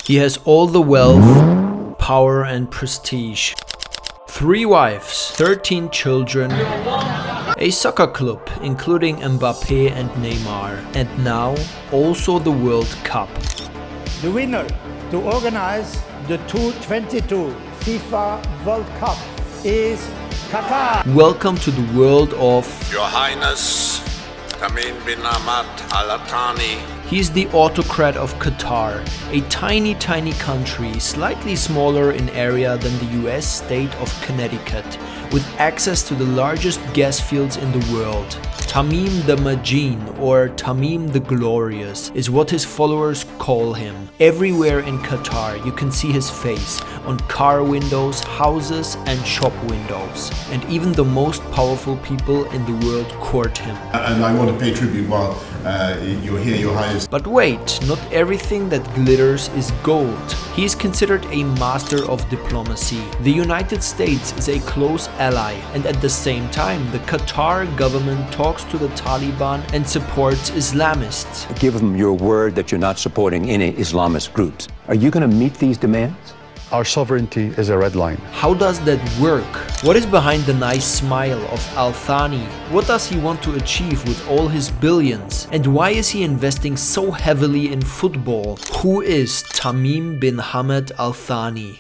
He has all the wealth, power and prestige. 3 wives, 13 children, a soccer club including Mbappé and Neymar, and now also the World Cup. The winner to organize the 2022 FIFA World Cup is Qatar. Welcome to the world of Your Highness Tamim bin Hamad Al Thani. He is the autocrat of Qatar, a tiny country, slightly smaller in area than the US state of Connecticut, with access to the largest gas fields in the world. Tamim the Majin, or Tamim the Glorious, is what his followers call him. Everywhere in Qatar you can see his face, on car windows, houses and shop windows. And even the most powerful people in the world court him. And I want to pay tribute while you're here, Your Highness. But wait, not everything that glitters is gold. He is considered a master of diplomacy. The United States is a close ally, and at the same time the Qatar government talks to the Taliban and supports Islamists. Give them your word that you're not supporting any Islamist groups. Are you going to meet these demands? Our sovereignty is a red line. How does that work? What is behind the nice smile of Al Thani? What does he want to achieve with all his billions? And why is he investing so heavily in football? Who is Tamim bin Hamad Al Thani?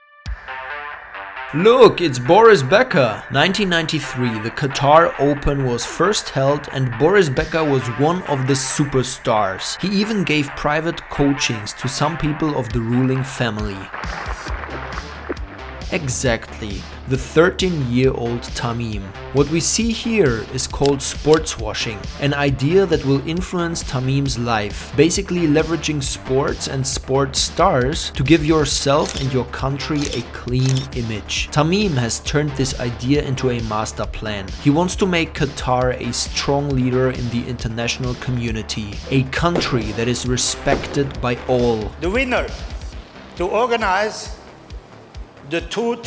Look, it's Boris Becker! 1993, the Qatar Open was first held and Boris Becker was one of the superstars. He even gave private coachings to some people of the ruling family. Exactly, the 13-year-old Tamim. What we see here is called sports washing, an idea that will influence Tamim's life, basically leveraging sports and sports stars to give yourself and your country a clean image. Tamim has turned this idea into a master plan. He wants to make Qatar a strong leader in the international community, a country that is respected by all. The winner to organize the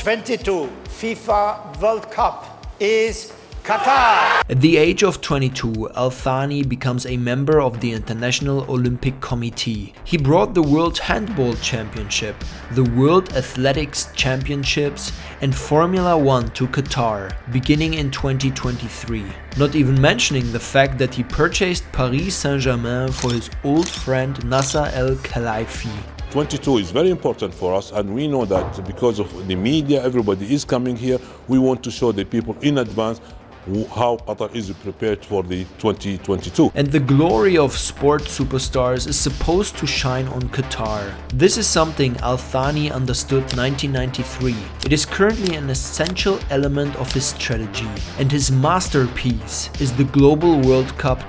2022 FIFA World Cup is Qatar. At the age of 22, Al Thani becomes a member of the International Olympic Committee. He brought the World Handball Championship, the World Athletics Championships and Formula 1 to Qatar, beginning in 2023. Not even mentioning the fact that he purchased Paris Saint-Germain for his old friend Nasser Al-Khelaifi. 22 is very important for us, and we know that because of the media, everybody is coming here. We want to show the people in advance how Qatar is prepared for the 2022. And the glory of sport superstars is supposed to shine on Qatar. This is something Al Thani understood 1993. It is currently an essential element of his strategy, and his masterpiece is the Global World Cup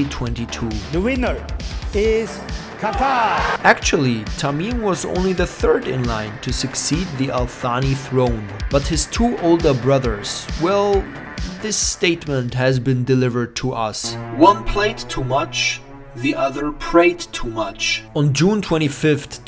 2022. The winner is Qatar. Actually, Tamim was only the 3rd in line to succeed the Al Thani throne, but his 2 older brothers, well, this statement has been delivered to us. One played too much, the other prayed too much. On June 25th,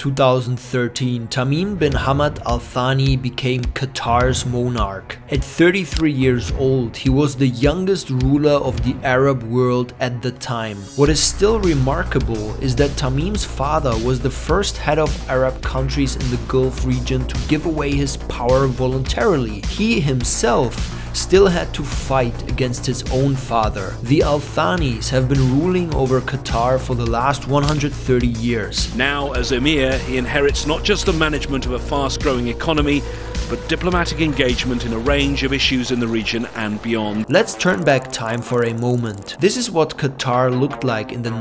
2013, Tamim bin Hamad Al Thani became Qatar's monarch. At 33 years old, he was the youngest ruler of the Arab world at the time. What is still remarkable is that Tamim's father was the first head of Arab countries in the Gulf region to give away his power voluntarily. He himself still had to fight against his own father. The Al Thanis have been ruling over Qatar for the last 130 years. Now, as Emir, he inherits not just the management of a fast-growing economy, but diplomatic engagement in a range of issues in the region and beyond. Let's turn back time for a moment. This is what Qatar looked like in the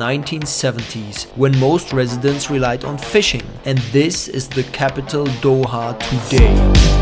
1970s, when most residents relied on fishing. And this is the capital Doha today.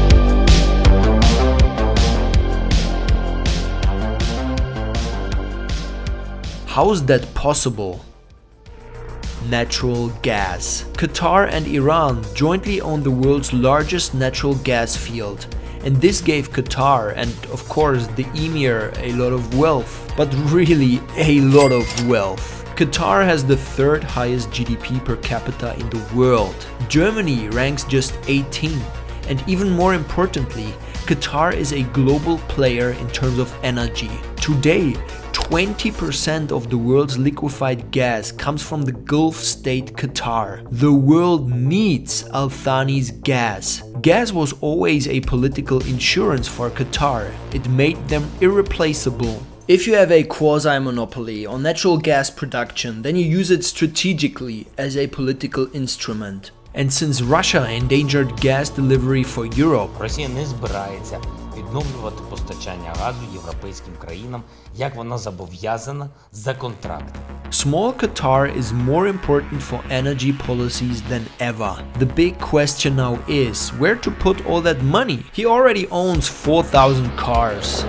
How is that possible? Natural gas. Qatar and Iran jointly own the world's largest natural gas field, and this gave Qatar and of course the Emir a lot of wealth, but really a lot of wealth. Qatar has the 3rd highest GDP per capita in the world. Germany ranks just 18th, and even more importantly, Qatar is a global player in terms of energy. Today, 20% of the world's liquefied gas comes from the Gulf state Qatar. The world needs Al Thani's gas. Gas was always a political insurance for Qatar. It made them irreplaceable. If you have a quasi-monopoly on natural gas production, then you use it strategically as a political instrument. And since Russia endangered gas delivery for Europe, Росія не збирається відновлювати постачання газу європейським країнам, як вона зобов'язана за контрактом. small Qatar is more important for energy policies than ever. The big question now is where to put all that money. He already owns 4,000 cars,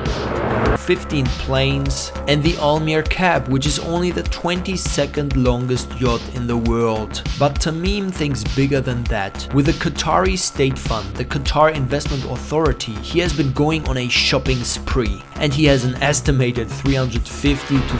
15 planes, and the Almir Cab, which is only the 22nd longest yacht in the world. But Tamim thinks bigger than that. With the Qatari State Fund, the Qatar Investment Authority, he has been going on a shopping spree, and he has an estimated $350 to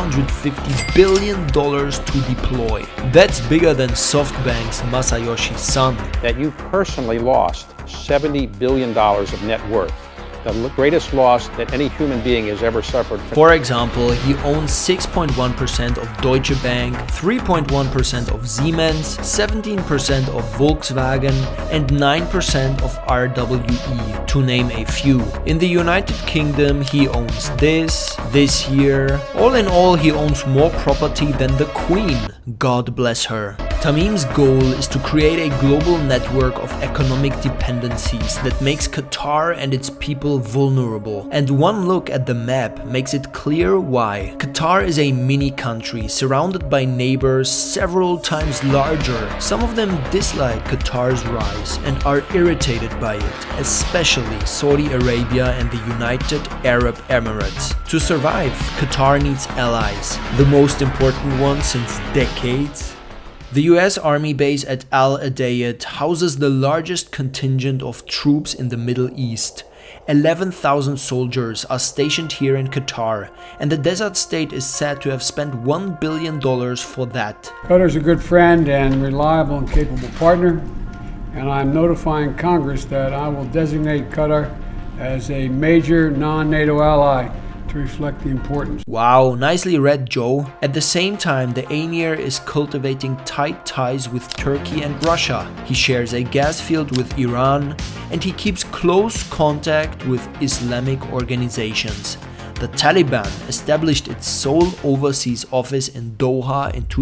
$450 billion to deploy. That's bigger than SoftBank's Masayoshi Son. That you personally lost $70 billion of net worth. The greatest loss that any human being has ever suffered. For example, he owns 6.1% of Deutsche Bank, 3.1% of Siemens, 17% of Volkswagen, and 9% of RWE, to name a few. In the United Kingdom, he owns this here. All in all, he owns more property than the Queen. God bless her. Tamim's goal is to create a global network of economic dependencies that makes Qatar and its people vulnerable. And one look at the map makes it clear why. Qatar is a mini country surrounded by neighbors several times larger. Some of them dislike Qatar's rise and are irritated by it, especially Saudi Arabia and the United Arab Emirates. To survive, Qatar needs allies, the most important one since decades. The US Army base at Al Udeid houses the largest contingent of troops in the Middle East. 11,000 soldiers are stationed here in Qatar, and the desert state is said to have spent $1 billion for that. Qatar is a good friend and reliable and capable partner, and I'm notifying Congress that I will designate Qatar as a major non-NATO ally to reflect the importance. Wow, nicely read, Joe. At the same time, the Emir is cultivating tight ties with Turkey and Russia. He shares a gas field with Iran, and he keeps close contact with Islamic organizations. The Taliban established its sole overseas office in Doha in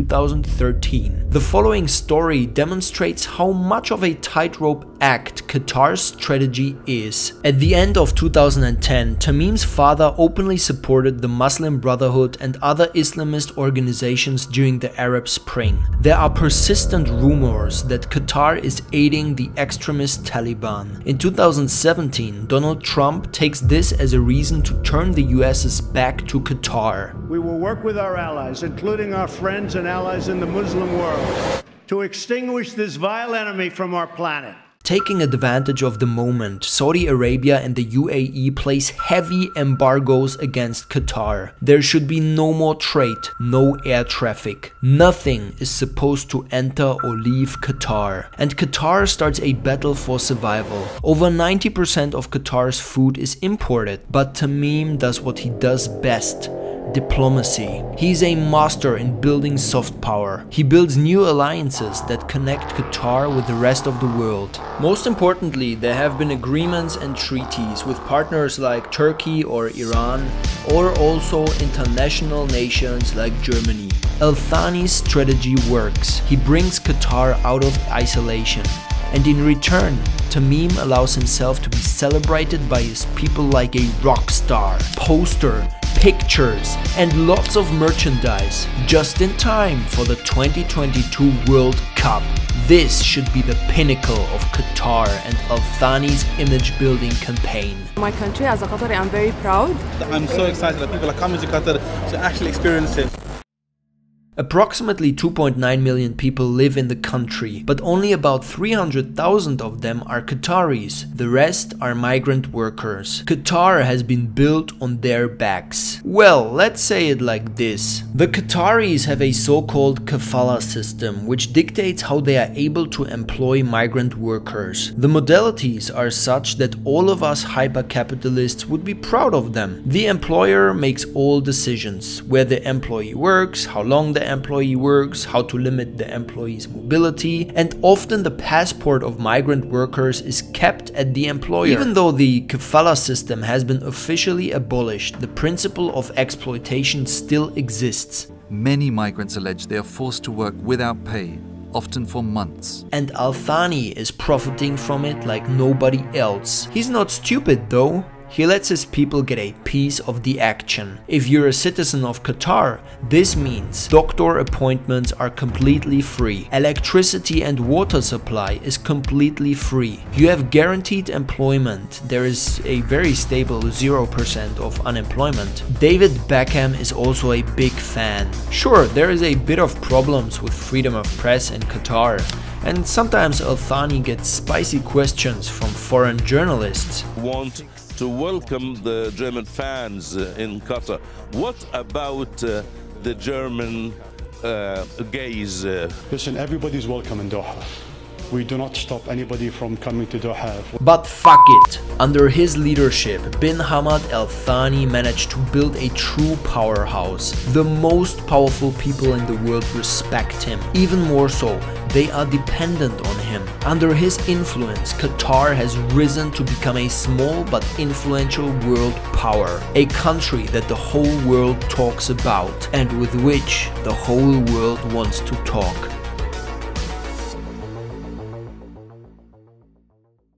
2013. The following story demonstrates how much of a tightrope act Qatar's strategy is. At the end of 2010, Tamim's father openly supported the Muslim Brotherhood and other Islamist organizations during the Arab Spring. There are persistent rumors that Qatar is aiding the extremist Taliban. In 2017, Donald Trump takes this as a reason to turn the US's back to Qatar. We will work with our allies, including our friends and allies in the Muslim world, to extinguish this vile enemy from our planet. Taking advantage of the moment, Saudi Arabia and the UAE place heavy embargoes against Qatar. There should be no more trade, no air traffic. Nothing is supposed to enter or leave Qatar. And Qatar starts a battle for survival. Over 90% of Qatar's food is imported, but Tamim does what he does best: diplomacy. He's a master in building soft power. He builds new alliances that connect Qatar with the rest of the world. Most importantly, there have been agreements and treaties with partners like Turkey or Iran, or also international nations like Germany. Al Thani's strategy works. He brings Qatar out of isolation. And in return, Tamim allows himself to be celebrated by his people like a rock star. Poster, pictures, and lots of merchandise, just in time for the 2022 World Cup. This should be the pinnacle of Qatar and Al Thani's image building campaign. My country, as a Qatari, I'm very proud. I'm so excited that people are coming to Qatar to actually experience it. Approximately 2.9 million people live in the country, but only about 300,000 of them are Qataris. The rest are migrant workers. Qatar has been built on their backs. Well, let's say it like this. The Qataris have a so-called kafala system, which dictates how they are able to employ migrant workers. The modalities are such that all of us hyper-capitalists would be proud of them. The employer makes all decisions, where the employee works, how long the employee works, how to limit the employee's mobility, and often the passport of migrant workers is kept at the employer. Even though the kafala system has been officially abolished, the principle of exploitation still exists. Many migrants allege they are forced to work without pay, often for months. And Al-Thani is profiting from it like nobody else. He's not stupid though. He lets his people get a piece of the action. If you're a citizen of Qatar, this means doctor appointments are completely free. Electricity and water supply is completely free. You have guaranteed employment. There is a very stable 0% of unemployment. David Beckham is also a big fan. Sure, there is a bit of problems with freedom of press in Qatar. And sometimes Al-Thani gets spicy questions from foreign journalists. To welcome the German fans in Qatar. What about the German gays? Listen, everybody's welcome in Doha. We do not stop anybody from coming to Doha. But fuck it. Under his leadership, bin Hamad Al-Thani managed to build a true powerhouse. The most powerful people in the world respect him. Even more so, they are dependent on him. Under his influence, Qatar has risen to become a small but influential world power. A country that the whole world talks about and with which the whole world wants to talk.